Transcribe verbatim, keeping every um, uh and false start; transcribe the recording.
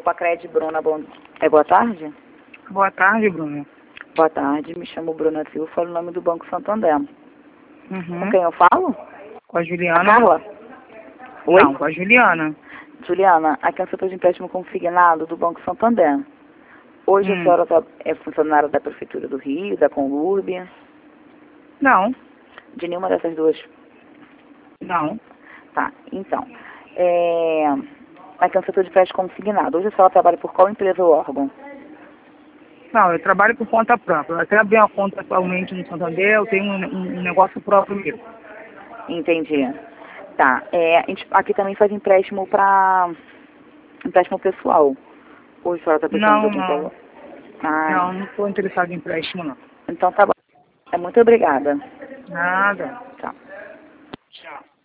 com a Cred Bruna. Bom... É boa tarde? Boa tarde, Bruna. Boa tarde, me chamo Bruna Silva, falo o nome do Banco Santander. Uhum. Com quem eu falo? Com a Juliana. A Carla? Oi? Não, com a Juliana. Juliana, aqui é o setor de empréstimo consignado do Banco Santander. Hoje Hum. a senhora tá- é funcionária da Prefeitura do Rio, da Conlurbia, Não, de nenhuma dessas duas? não. Tá, então, é... aqui é o setor de empréstimo consignado. Hoje a senhora trabalha por qual empresa ou órgão? Não, eu trabalho por conta própria. Eu até abri uma conta atualmente no Santander, eu tenho um, um negócio próprio meu. Entendi. Tá, é, a gente aqui também faz empréstimo para empréstimo pessoal. Hoje a senhora está precisando de Não, algum não. valor? Ah, Não, não estou interessado em empréstimo, não. então tá bom. É, muito obrigada. Nada. Tchau. Tchau.